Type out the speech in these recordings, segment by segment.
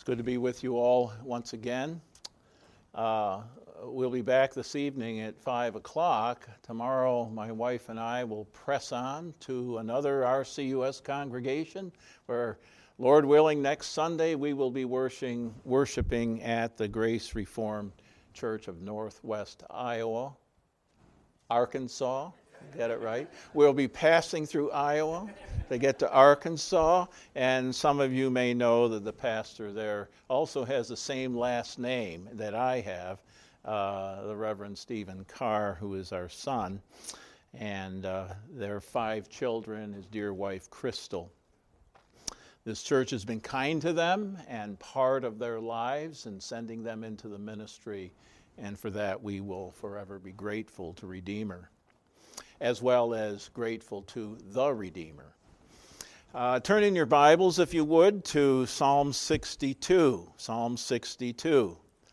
Good to be with you all once again. We'll be back this evening at 5 o'clock. Tomorrow, my wife and I will press on to another RCUS congregation where, Lord willing, next Sunday we will be worshiping at the Grace Reformed Church of Northwest Iowa, Arkansas. Get it right? We'll be passing through Iowa to get to Arkansas, and some of you may know that the pastor there also has the same last name that I have, the Reverend Stephen Carr, who is our son, and their 5 children, his dear wife, Crystal. This church has been kind to them and part of their lives in sending them into the ministry, and for that we will forever be grateful to Redeemer, as well as grateful to the Redeemer. Turn in your Bibles, if you would, to Psalm 62. Psalm 62.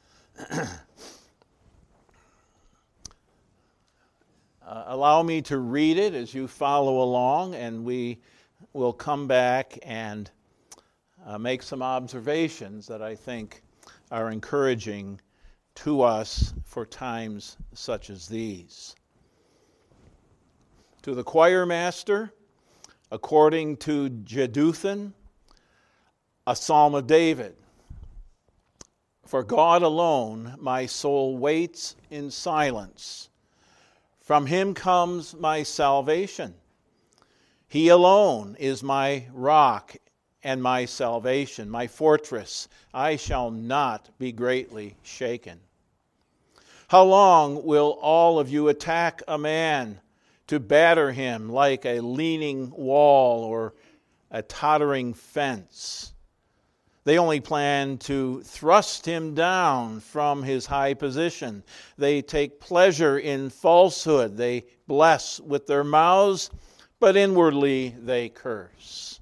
Allow me to read it as you follow along, and we will come back and make some observations that I think are encouraging to us for times such as these. To the choir master, according to Jeduthun, a psalm of David. For God alone my soul waits in silence. From him comes my salvation. He alone is my rock and my salvation, my fortress. I shall not be greatly shaken. How long will all of you attack a man to batter him like a leaning wall or a tottering fence? They only plan to thrust him down from his high position. They take pleasure in falsehood. They bless with their mouths, but inwardly they curse.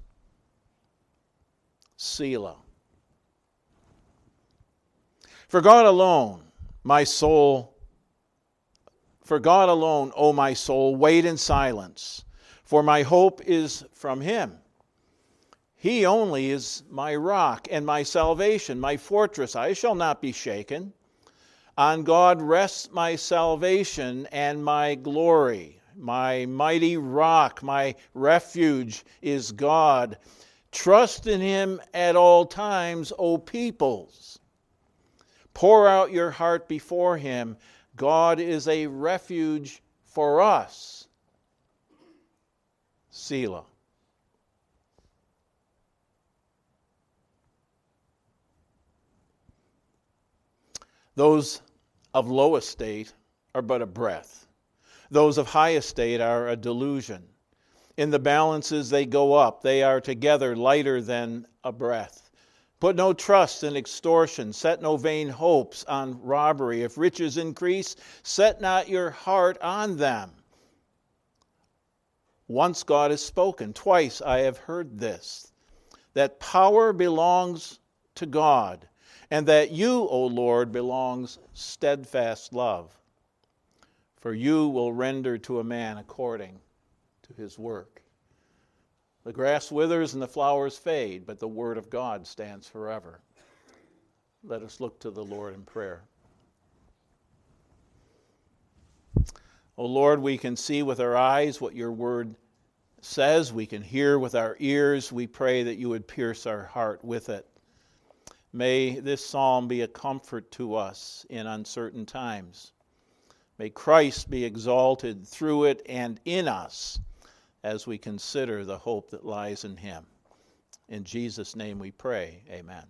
Selah. For God alone, O my soul, wait in silence, for my hope is from him. He only is my rock and my salvation, my fortress. I shall not be shaken. On God rests my salvation and my glory. My mighty rock, my refuge is God. Trust in him at all times, O peoples. Pour out your heart before him. God is a refuge for us. Selah. Those of low estate are but a breath. Those of high estate are a delusion. In the balances they go up. They are together lighter than a breath. Put no trust in extortion. Set no vain hopes on robbery. If riches increase, set not your heart on them. Once God has spoken, twice I have heard this, that power belongs to God, and that you, O Lord, belongs steadfast love. For you will render to a man according to his work. The grass withers and the flowers fade, but the word of God stands forever. Let us look to the Lord in prayer. O Lord, we can see with our eyes what your word says. We can hear with our ears. We pray that you would pierce our heart with it. May this psalm be a comfort to us in uncertain times. May Christ be exalted through it and in us as we consider the hope that lies in him. In Jesus' name we pray, amen.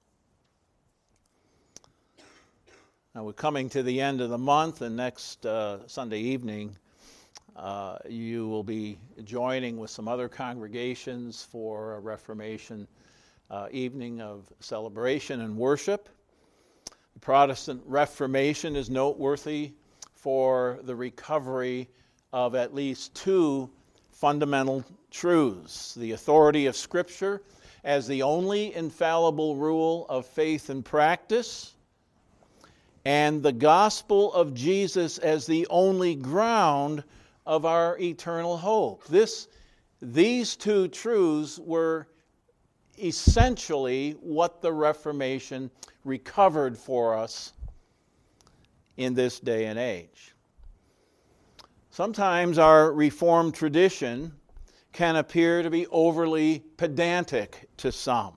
Now we're coming to the end of the month, and next Sunday evening you will be joining with some other congregations for a Reformation evening of celebration and worship. The Protestant Reformation is noteworthy for the recovery of at least 2 fundamental truths: the authority of Scripture as the only infallible rule of faith and practice, and the gospel of Jesus as the only ground of our eternal hope. These 2 truths were essentially what the Reformation recovered for us in this day and age. Sometimes our Reformed tradition can appear to be overly pedantic to some.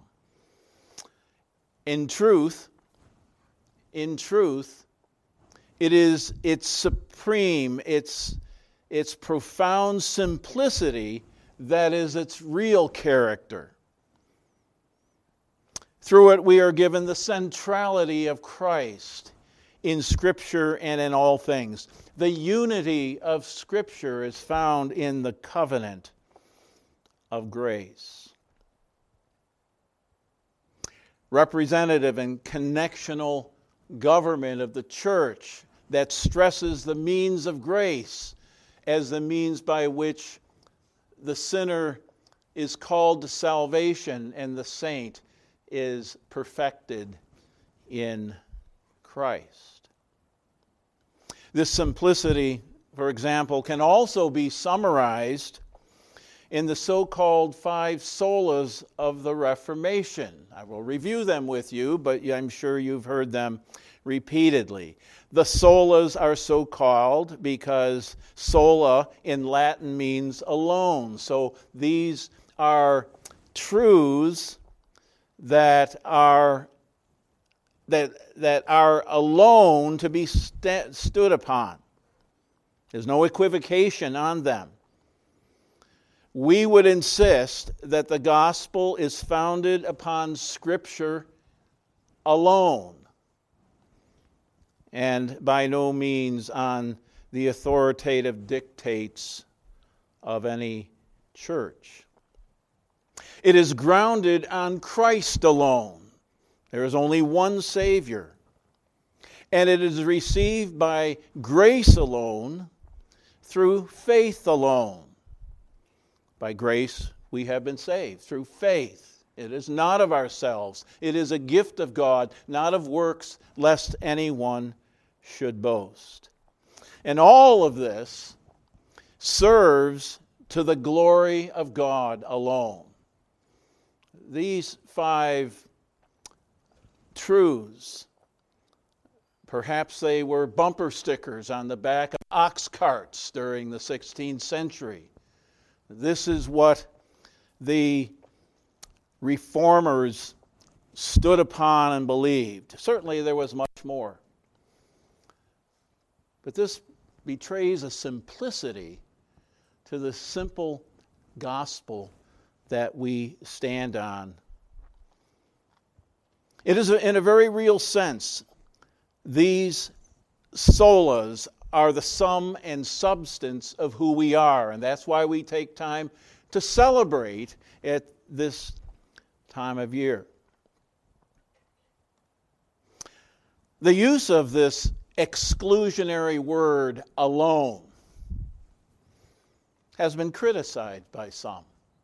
In truth, it is its supreme, its profound simplicity that is its real character. Through it, we are given the centrality of Christ in Scripture and in all things. The unity of Scripture is found in the covenant of grace. Representative and connectional government of the church that stresses the means of grace as the means by which the sinner is called to salvation and the saint is perfected in Christ. This simplicity, for example, can also be summarized in the so-called 5 solas of the Reformation. I will review them with you, but I'm sure you've heard them repeatedly. The solas are so called because sola in Latin means alone. So these are truths that are alone to be stood upon. There's no equivocation on them. We would insist that the gospel is founded upon Scripture alone, and by no means on the authoritative dictates of any church. It is grounded on Christ alone. There is only one Savior. And it is received by grace alone, through faith alone. By grace we have been saved, through faith. It is not of ourselves. It is a gift of God, not of works, lest anyone should boast. And all of this serves to the glory of God alone. These 5 truths, perhaps they were bumper stickers on the back of ox carts during the 16th century. This is what the reformers stood upon and believed. Certainly there was much more. But this betrays a simplicity to the simple gospel that we stand on. It is, in a very real sense, these solas are the sum and substance of who we are, and that's why we take time to celebrate at this time of year. The use of this exclusionary word alone has been criticized by some.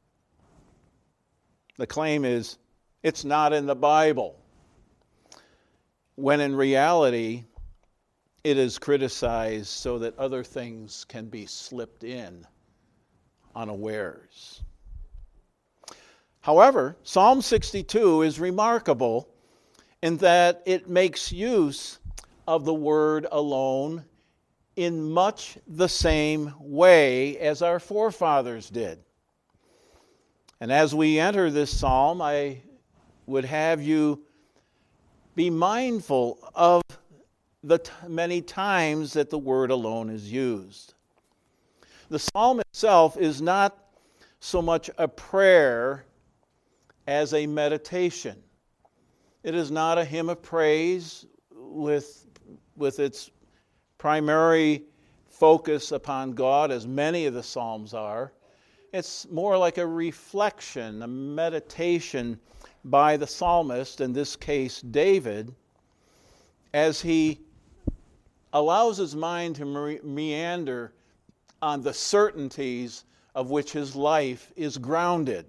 The claim is, it's not in the Bible, when in reality, it is criticized so that other things can be slipped in unawares. However, Psalm 62 is remarkable in that it makes use of the word alone in much the same way as our forefathers did. And as we enter this psalm, I would have you be mindful of the many times that the word alone is used. The psalm itself is not so much a prayer as a meditation. It is not a hymn of praise with its primary focus upon God, as many of the psalms are. It's more like a reflection, a meditation by the psalmist, in this case David, as he allows his mind to meander on the certainties of which his life is grounded.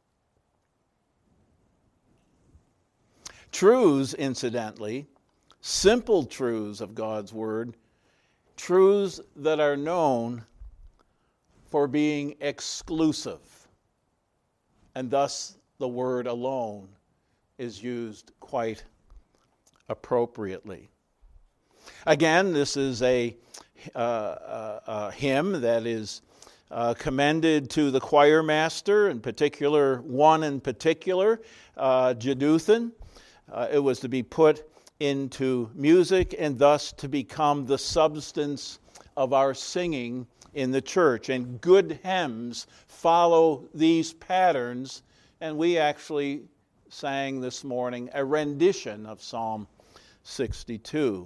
Truths, incidentally, simple truths of God's Word, truths that are known for being exclusive, and thus the word alone is used quite appropriately. Again, this is a hymn that is commended to the choir master, in particular, Jeduthun. It was to be put into music and thus to become the substance of our singing in the church. And good hymns follow these patterns, and we actually sang this morning a rendition of Psalm 62.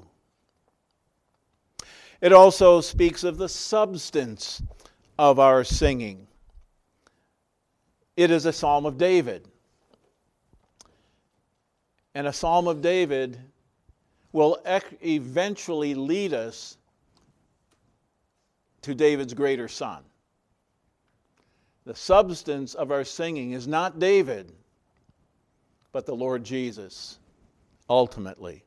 It also speaks of the substance of our singing. It is a Psalm of David. And a Psalm of David will eventually lead us to David's greater son. The substance of our singing is not David, but the Lord Jesus, ultimately.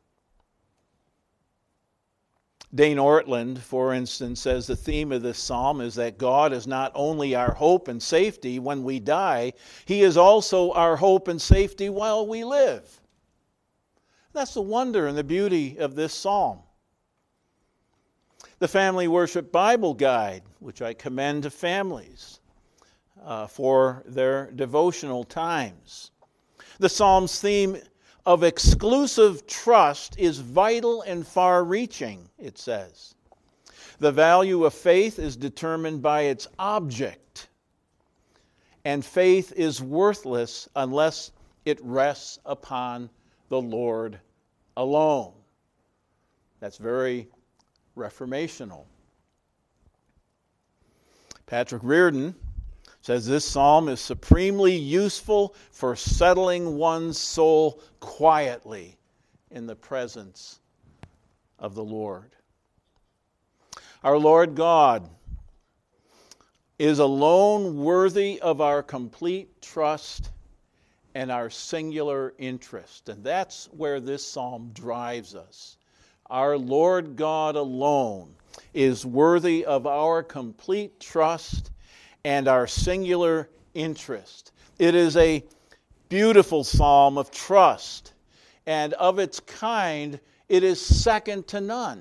Dane Ortland, for instance, says the theme of this psalm is that God is not only our hope and safety when we die, He is also our hope and safety while we live. That's the wonder and the beauty of this psalm. The Family Worship Bible Guide, which I commend to families for their devotional times. The psalm's theme of exclusive trust is vital and far-reaching, it says. The value of faith is determined by its object, and faith is worthless unless it rests upon the Lord alone. That's very reformational. Patrick Reardon says this psalm is supremely useful for settling one's soul quietly in the presence of the Lord. Our Lord God is alone worthy of our complete trust and our singular interest. And that's where this psalm drives us. Our Lord God alone is worthy of our complete trust and our singular interest. It is a beautiful psalm of trust, and of its kind, it is second to none.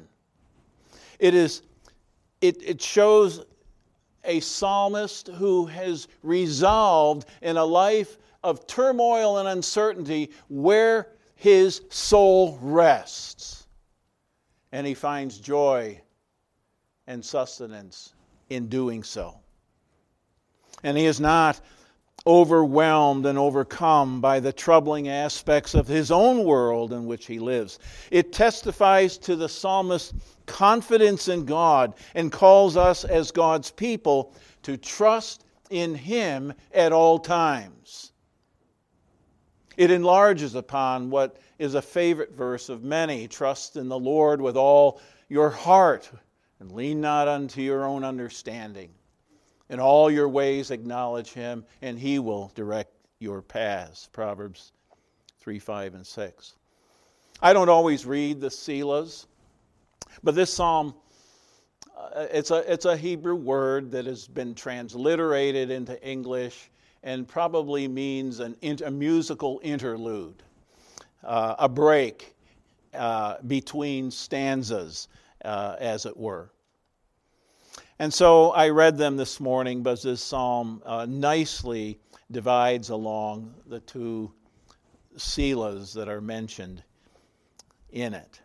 It shows a psalmist who has resolved in a life of turmoil and uncertainty where his soul rests, and he finds joy and sustenance in doing so. And he is not overwhelmed and overcome by the troubling aspects of his own world in which he lives. It testifies to the psalmist's confidence in God and calls us as God's people to trust in Him at all times. It enlarges upon what is a favorite verse of many: trust in the Lord with all your heart and lean not unto your own understanding. In all your ways acknowledge Him, and He will direct your paths. Proverbs 3, 5, and 6. I don't always read the Selahs, but this psalm, it's a Hebrew word that has been transliterated into English and probably means a musical interlude, a break between stanzas, as it were. And so I read them this morning, but this psalm nicely divides along the two Selahs that are mentioned in it.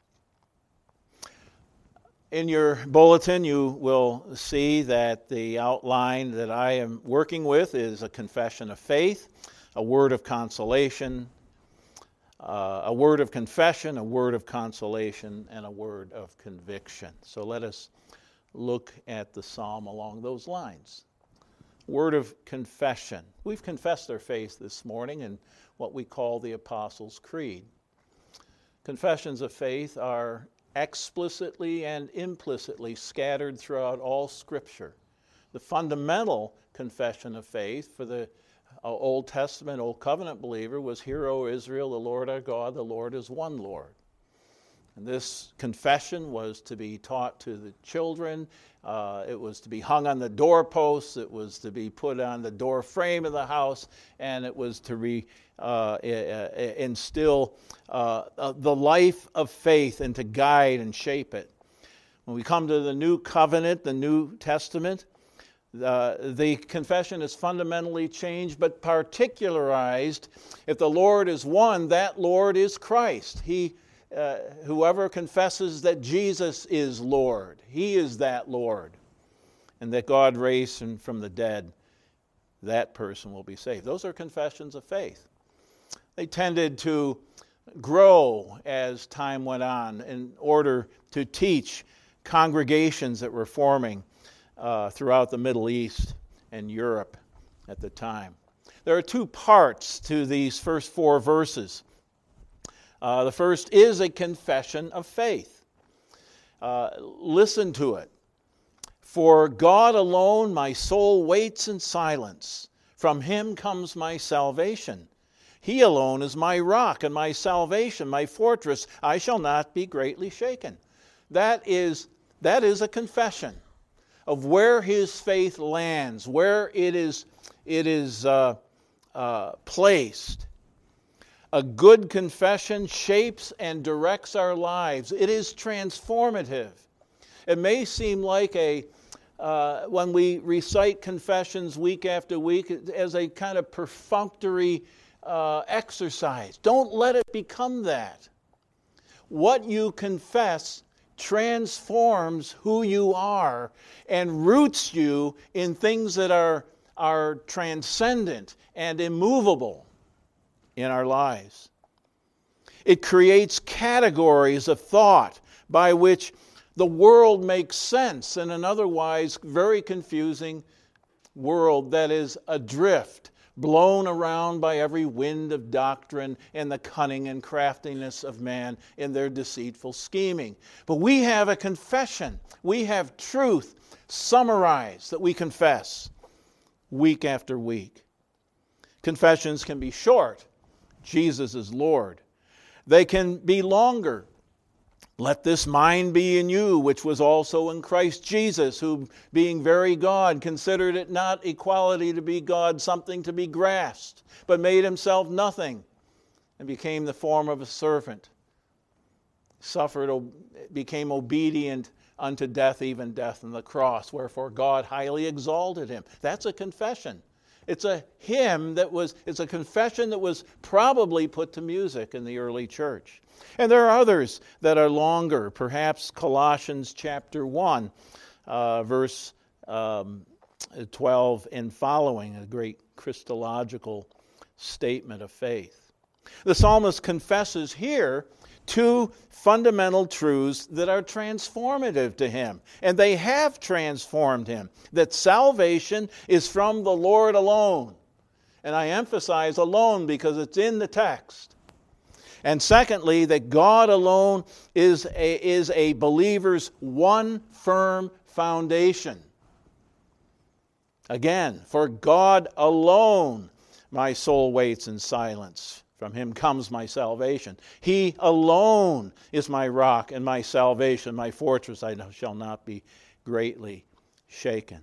In your bulletin, you will see that the outline that I am working with is a confession of faith, a word of consolation, a word of confession, a word of consolation, and a word of conviction. So let us look at the psalm along those lines. Word of confession. We've confessed our faith this morning in what we call the Apostles' Creed. Confessions of faith are explicitly and implicitly scattered throughout all Scripture. The fundamental confession of faith for the Old Testament, Old Covenant believer was, "Hear, O Israel, the Lord our God, the Lord is one Lord." And this confession was to be taught to the children. It was to be hung on the doorposts. It was to be put on the door frame of the house. And it was to instill the life of faith and to guide and shape it. When we come to the New Covenant, the New Testament, the confession is fundamentally changed, but particularized. If the Lord is one, that Lord is Christ. Whoever confesses that Jesus is Lord, he is that Lord, and that God raised him from the dead, that person will be saved. Those are confessions of faith. They tended to grow as time went on in order to teach congregations that were forming throughout the Middle East and Europe at the time. There are two parts to these first 4 verses. The first is a confession of faith. Listen to it. For God alone my soul waits in silence. From him comes my salvation. He alone is my rock and my salvation, my fortress. I shall not be greatly shaken. That is a confession of where his faith lands, where it is placed. A good confession shapes and directs our lives. It is transformative. It may seem like when we recite confessions week after week as a kind of perfunctory exercise. Don't let it become that. What you confess transforms who you are and roots you in things that are transcendent and immovable in our lives. It creates categories of thought by which the world makes sense in an otherwise very confusing world that is adrift, blown around by every wind of doctrine and the cunning and craftiness of man in their deceitful scheming. But we have a confession. We have truth summarized that we confess week after week. Confessions can be short. Jesus is Lord. They can be longer. Let this mind be in you, which was also in Christ Jesus, who, being very God, considered it not equality to be God something to be grasped, but made himself nothing, and became the form of a servant. Became obedient unto death, even death on the cross, wherefore God highly exalted him. That's a confession. It's a hymn it's a confession that was probably put to music in the early church. And there are others that are longer, perhaps Colossians chapter 1, verse 12 and following, a great Christological statement of faith. The psalmist confesses here 2 fundamental truths that are transformative to him, and they have transformed him, that salvation is from the Lord alone. And I emphasize alone because it's in the text. And secondly, that God alone is a believer's one firm foundation. Again, for God alone my soul waits in silence. From him comes my salvation. He alone is my rock and my salvation, my fortress. I shall not be greatly shaken.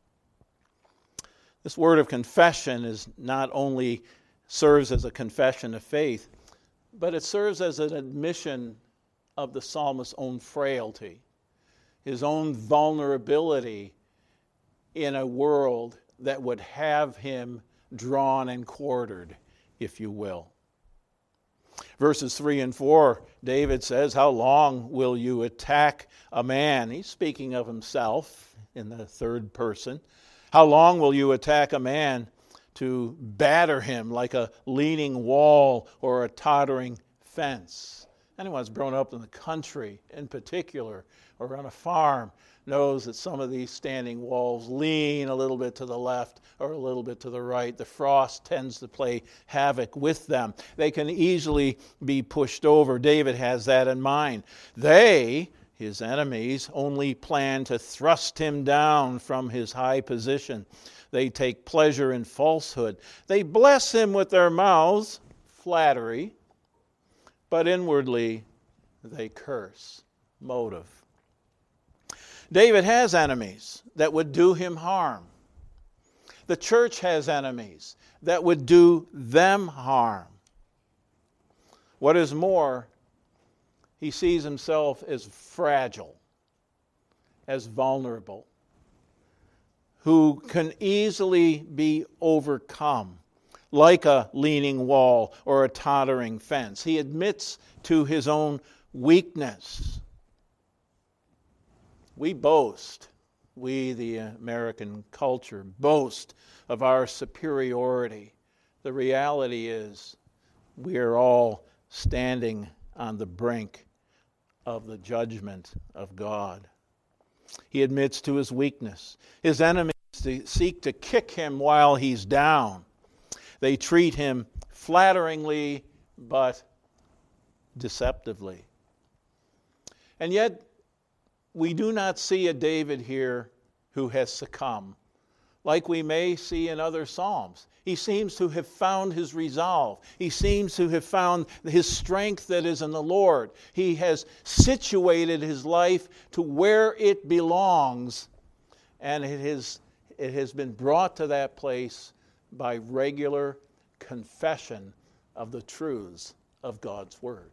This word of confession is not only serves as a confession of faith, but it serves as an admission of the psalmist's own frailty, his own vulnerability in a world that would have him drawn and quartered, if you will. Verses 3 and 4, David says, "How long will you attack a man?" He's speaking of himself in the third person. "How long will you attack a man to batter him like a leaning wall or a tottering fence?" Anyone who's grown up in the country in particular or on a farm knows that some of these standing walls lean a little bit to the left or a little bit to the right. The frost tends to play havoc with them. They can easily be pushed over. David has that in mind. They, his enemies, only plan to thrust him down from his high position. They take pleasure in falsehood. They bless him with their mouths, flattery, but inwardly they curse. Motive. David has enemies that would do him harm. The church has enemies that would do them harm. What is more, he sees himself as fragile, as vulnerable, who can easily be overcome, like a leaning wall or a tottering fence. He admits to his own weakness. We boast, we the American culture, boast of our superiority. The reality is we are all standing on the brink of the judgment of God. He admits to his weakness. His enemies seek to kick him while he's down. They treat him flatteringly but deceptively. And yet, we do not see a David here who has succumbed, like we may see in other Psalms. He seems to have found his resolve. He seems to have found his strength that is in the Lord. He has situated his life to where it belongs, and it has been brought to that place by regular confession of the truths of God's Word.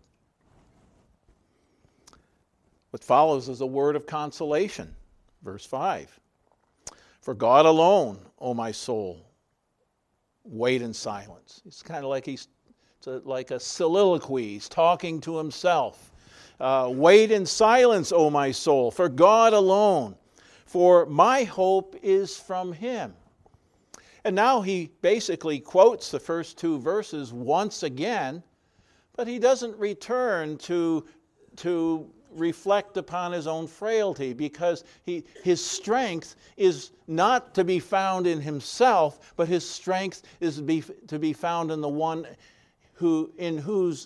What follows is a word of consolation. Verse 5. For God alone, O my soul, wait in silence. It's kind of like like a soliloquy. He's talking to himself. Wait in silence, O my soul, for God alone, for my hope is from Him. And now he basically quotes the first two verses once again, but he doesn't return to reflect upon his own frailty, because his strength is not to be found in himself, but his strength is to be found in the one in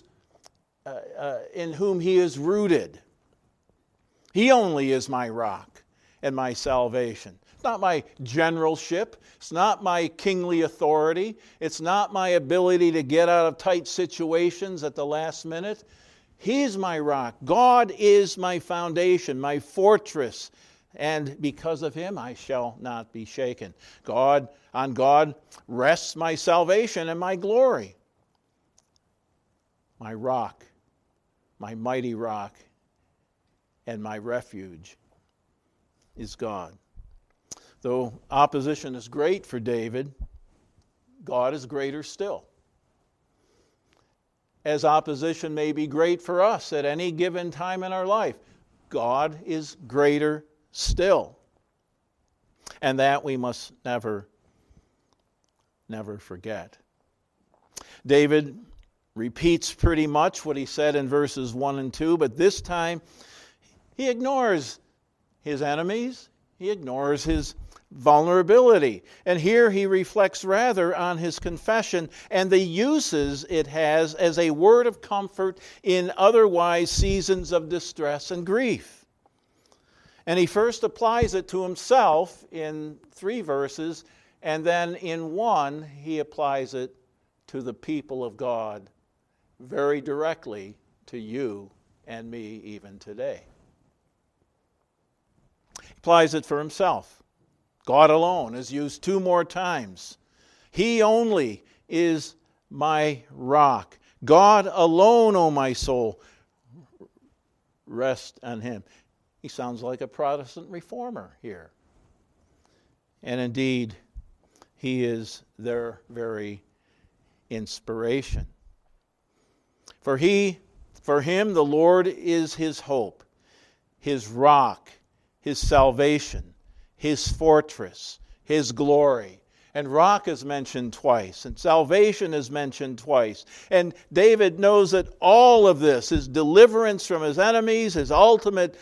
whom he is rooted. He only is my rock and my salvation. It's not my generalship. It's not my kingly authority. It's not my ability to get out of tight situations at the last minute. He's my rock. God is my foundation, my fortress, and because of Him I shall not be shaken. On God rests my salvation and my glory. My rock, my mighty rock, and my refuge is God. Though opposition is great for David, God is greater still. As opposition may be great for us at any given time in our life, God is greater still. And that we must never forget. David repeats pretty much what he said in verses 1 and 2, but this time he ignores his enemies, he ignores his vulnerability. And here he reflects rather on his confession and the uses it has as a word of comfort in otherwise seasons of distress and grief. And he first applies it to himself in 3 verses, and then in 1 he applies it to the people of God very directly, to you and me even today. He applies it for himself. God alone is used 2 more times. He only is my rock. God alone, O my soul, rest on Him. He sounds like a Protestant reformer here. And indeed, he is their very inspiration. For him, the Lord is his hope, his rock, his salvation, his fortress, his glory. And rock is mentioned twice, and salvation is mentioned twice. And David knows that all of this, his deliverance from his enemies, his ultimate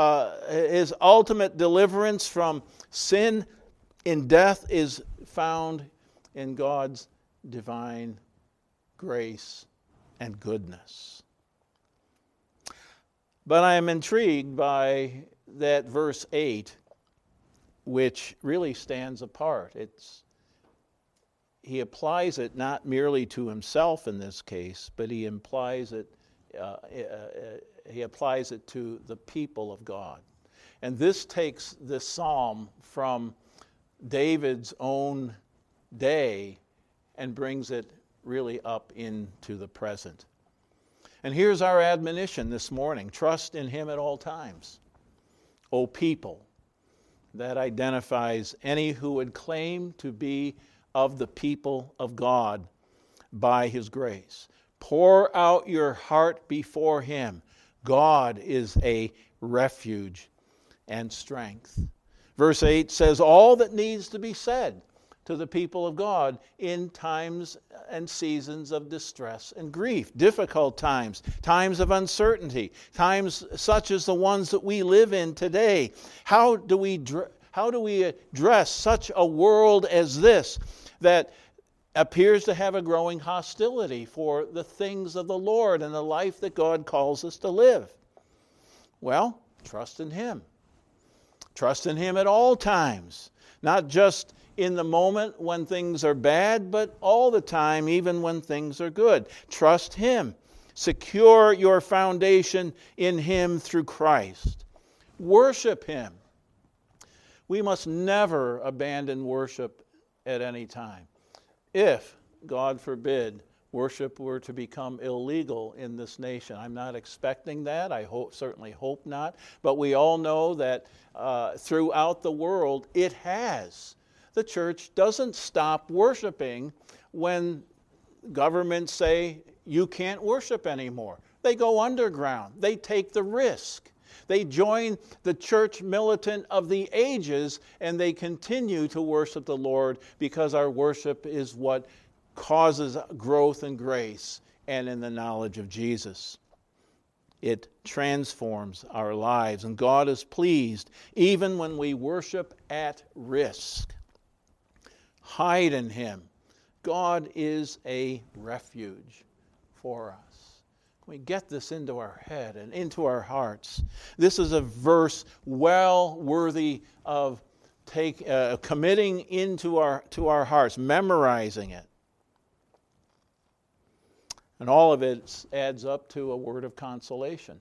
deliverance from sin in death, is found in God's divine grace and goodness. But I am intrigued by that verse 8, which really stands apart. He applies it not merely to himself in this case, but he applies it he applies it to the people of God. And this takes this psalm from David's own day and brings it really up into the present. And here's our admonition this morning: trust in him at all times. O people, that identifies any who would claim to be of the people of God by his grace. Pour out your heart before him. God is a refuge and strength. Verse 8 says all that needs to be said to the people of God in times and seasons of distress and grief, difficult times, times of uncertainty, times such as the ones that we live in today. How do we address such a world as this that appears to have a growing hostility for the things of the Lord and the life that God calls us to live? Well, trust in him. Trust in him at all times, not just in the moment when things are bad, but all the time, even when things are good. Trust him. Secure your foundation in him through Christ. Worship him. We must never abandon worship at any time. If, God forbid, worship were to become illegal in this nation. I'm not expecting that. I certainly hope not. But we all know that throughout the world it has. The church doesn't stop worshiping when governments say you can't worship anymore. They go underground. They take the risk. They join the church militant of the ages, and they continue to worship the Lord because our worship is what causes growth and grace and in the knowledge of Jesus. It transforms our lives, and God is pleased even when we worship at risk. Hide in him. God is a refuge for us. Can we get this into our head and into our hearts? This is a verse well worthy of committing into our hearts, memorizing it. And all of it adds up to a word of consolation.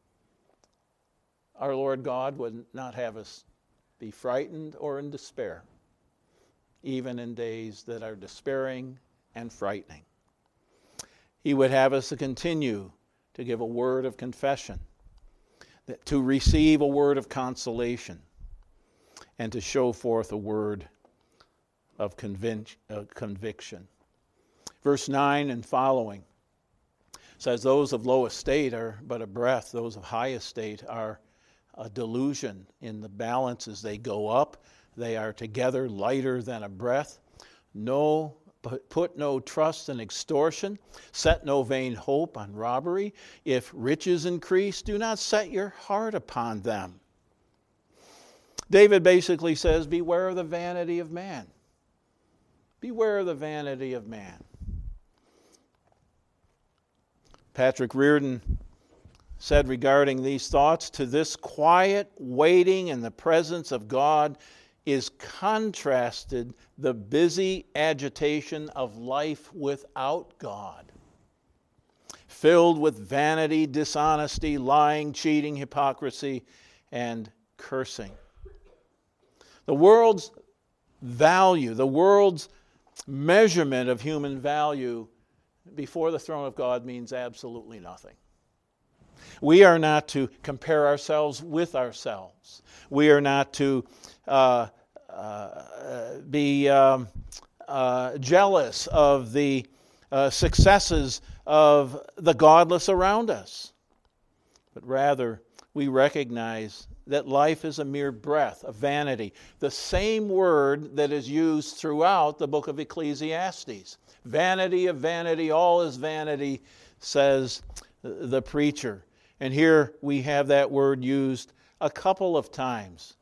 Our Lord God would not have us be frightened or in despair, even in days that are despairing and frightening. He would have us to continue to give a word of confession, to receive a word of consolation, and to show forth a word of conviction. Verse 9 and following says, those of low estate are but a breath. Those of high estate are a delusion. In the balances they go up. They are together lighter than a breath. Put no trust in extortion. Set no vain hope on robbery. If riches increase, do not set your heart upon them. David basically says, beware of the vanity of man. Beware of the vanity of man. Patrick Reardon said regarding these thoughts, to this quiet waiting in the presence of God is contrasted the busy agitation of life without God, filled with vanity, dishonesty, lying, cheating, hypocrisy, and cursing. The world's value, the world's measurement of human value before the throne of God means absolutely nothing. We are not to compare ourselves with ourselves. We are not to be jealous of the successes of the godless around us. But rather, we recognize that life is a mere breath, a vanity. The same word that is used throughout the book of Ecclesiastes. Vanity of vanity, all is vanity, says the preacher. And here we have that word used a couple of times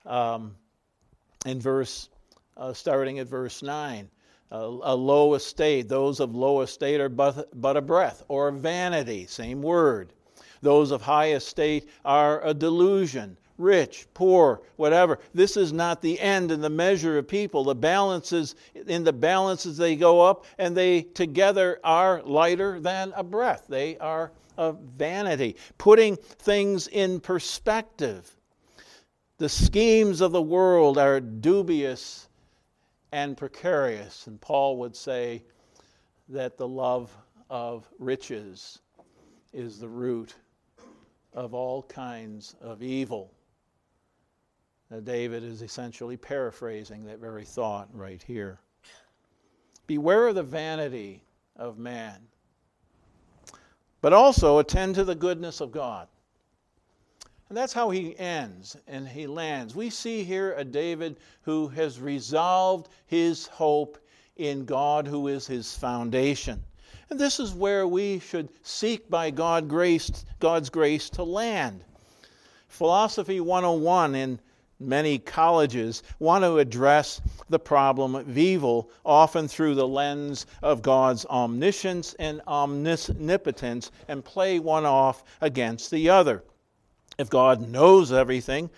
in starting at verse 9. A low estate, those of low estate are but a breath, or a vanity, same word. Those of high estate are a delusion, rich, poor, whatever. This is not the end and the measure of people. The balances they go up, and they together are lighter than a breath. They are of vanity, putting things in perspective. The schemes of the world are dubious and precarious, and Paul would say that the love of riches is the root of all kinds of evil. Now, David is essentially paraphrasing that very thought right here. Beware of the vanity of man, but also attend to the goodness of God. And that's how he ends and he lands. We see here a David who has resolved his hope in God, who is his foundation. And this is where we should seek by God's grace to land. Philosophy 101 in many colleges want to address the problem of evil, often through the lens of God's omniscience and omnipotence, and play one off against the other. If God knows everything,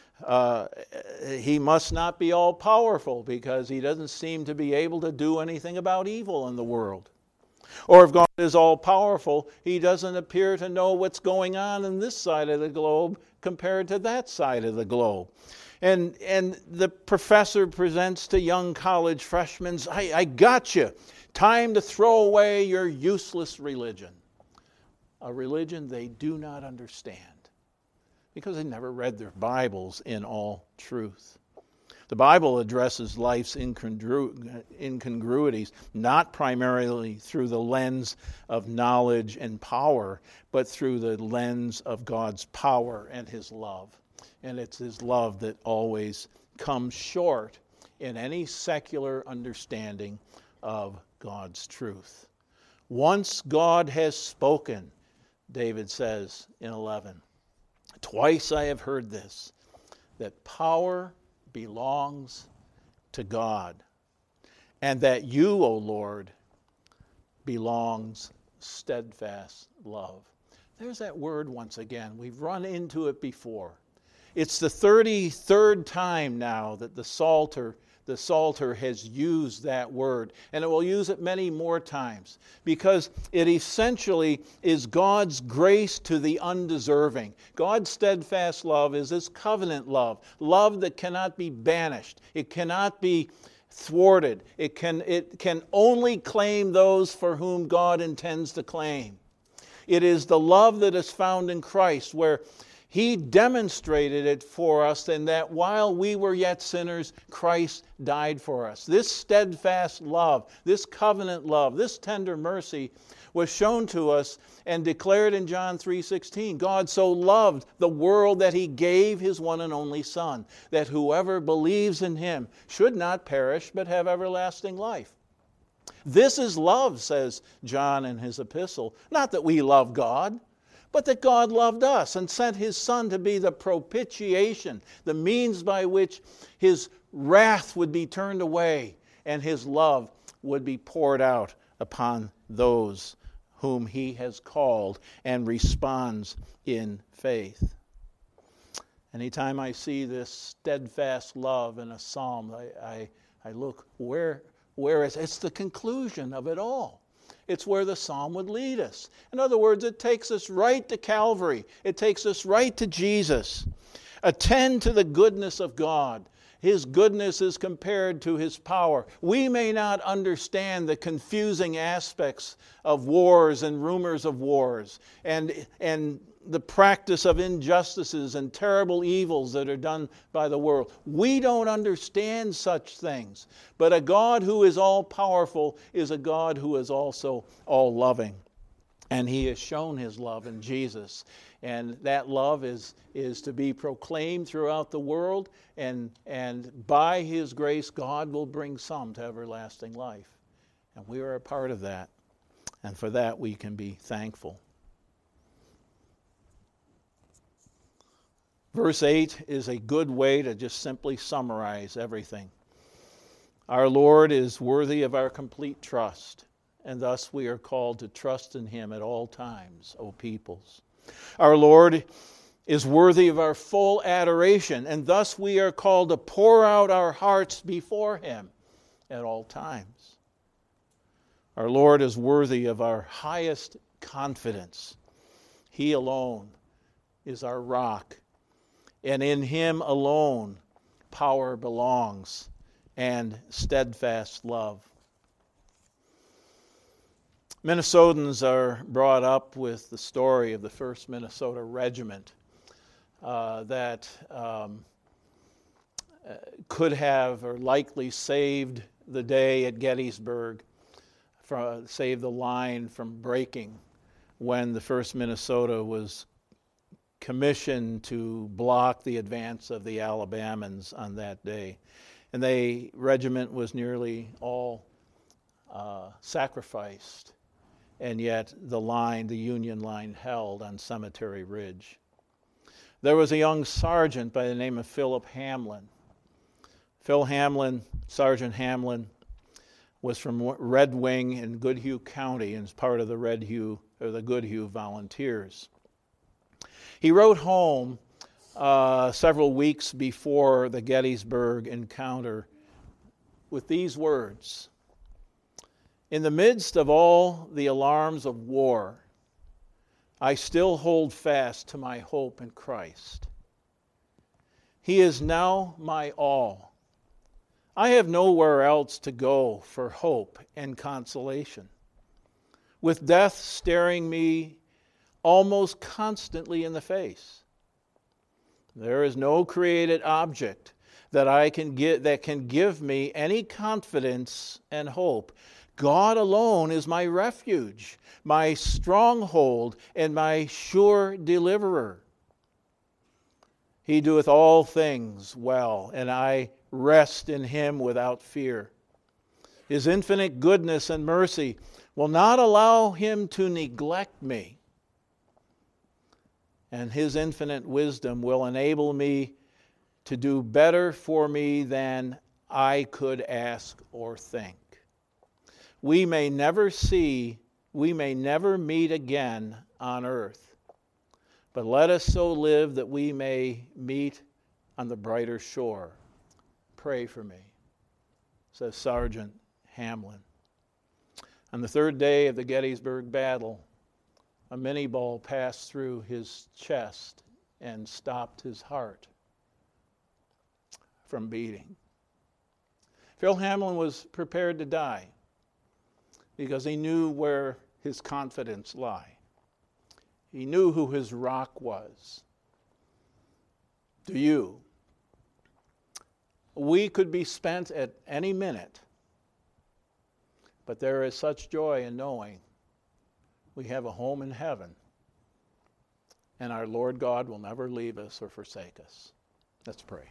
he must not be all-powerful, because he doesn't seem to be able to do anything about evil in the world. Or if God is all-powerful, he doesn't appear to know what's going on in this side of the globe compared to that side of the globe. And the professor presents to young college freshmen, I got you. Time to throw away your useless religion. A religion they do not understand, because they never read their Bibles in all truth. The Bible addresses life's incongruities, not primarily through the lens of knowledge and power, but through the lens of God's power and his love. And it's his love that always comes short in any secular understanding of God's truth. Once God has spoken, David says in 11, twice I have heard this, that power belongs to God, and that you, O Lord, belongs steadfast love. There's that word once again. We've run into it before. It's the 33rd time now that the Psalter has used that word, and it will use it many more times, because it essentially is God's grace to the undeserving. God's steadfast love is his covenant love, love that cannot be banished. It cannot be thwarted. It can only claim those for whom God intends to claim. It is the love that is found in Christ, where he demonstrated it for us, and that while we were yet sinners, Christ died for us. This steadfast love, this covenant love, this tender mercy was shown to us and declared in John 3:16. God so loved the world that he gave his one and only Son, that whoever believes in him should not perish but have everlasting life. This is love, says John in his epistle. Not that we love God, but that God loved us and sent his Son to be the propitiation, the means by which his wrath would be turned away and his love would be poured out upon those whom he has called and responds in faith. Anytime I see this steadfast love in a psalm, I look, where is it? It's the conclusion of it all. It's where the psalm would lead us. In other words, it takes us right to Calvary. It takes us right to Jesus. Attend to the goodness of God. His goodness is compared to his power. We may not understand the confusing aspects of wars and rumors of wars and the practice of injustices and terrible evils that are done by the world. We don't understand such things. But a God who is all-powerful is a God who is also all-loving. And he has shown his love in Jesus. And that love is to be proclaimed throughout the world. And by his grace, God will bring some to everlasting life. And we are a part of that. And for that, we can be thankful. Verse 8 is a good way to just simply summarize everything. Our Lord is worthy of our complete trust, and thus we are called to trust in him at all times, O peoples. Our Lord is worthy of our full adoration, and thus we are called to pour out our hearts before him at all times. Our Lord is worthy of our highest confidence, He alone is our rock, and in Him alone power belongs and steadfast love. Minnesotans are brought up with the story of the 1st Minnesota Regiment that could have or likely saved the day at Gettysburg, saved the line from breaking when the 1st Minnesota was commissioned to block the advance of the Alabamans on that day. And the regiment was nearly all sacrificed, and yet the Union line held on Cemetery Ridge. There was a young sergeant by the name of Philip Hamlin. Sergeant Hamlin, was from Red Wing in Goodhue County and is part of the Goodhue Volunteers. He wrote home several weeks before the Gettysburg encounter with these words: "In the midst of all the alarms of war, I still hold fast to my hope in Christ. He is now my all. I have nowhere else to go for hope and consolation. With death staring me almost constantly in the face, there is no created object that can give me any confidence and hope. God alone is my refuge, my stronghold, and my sure deliverer. He doeth all things well, and I rest in Him without fear. His infinite goodness and mercy will not allow Him to neglect me, and His infinite wisdom will enable me to do better for me than I could ask or think. We may never meet again on earth, but let us so live that we may meet on the brighter shore. Pray for me," says Sergeant Hamlin. On the 3rd day of the Gettysburg battle, a minie ball passed through his chest and stopped his heart from beating. Phil Hamlin was prepared to die because he knew where his confidence lay. He knew who his rock was. Do you? We could be spent at any minute, but there is such joy in knowing we have a home in heaven, and our Lord God will never leave us or forsake us. Let's pray.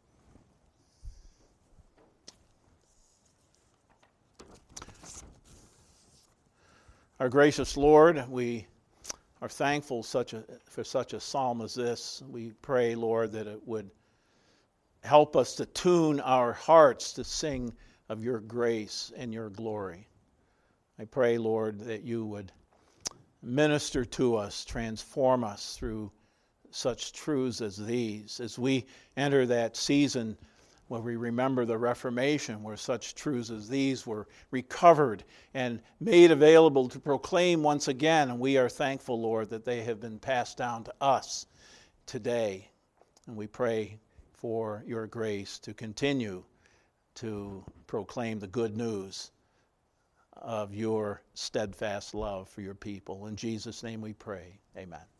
Our gracious Lord, we are thankful for such a psalm as this. We pray, Lord, that it would help us to tune our hearts to sing of your grace and your glory. I pray, Lord, that you would minister to us, transform us through such truths as these, as we enter that season where we remember the Reformation, where such truths as these were recovered and made available to proclaim once again. And we are thankful, Lord, that they have been passed down to us today. And we pray for your grace to continue to proclaim the good news of your steadfast love for your people. In Jesus' name we pray. Amen.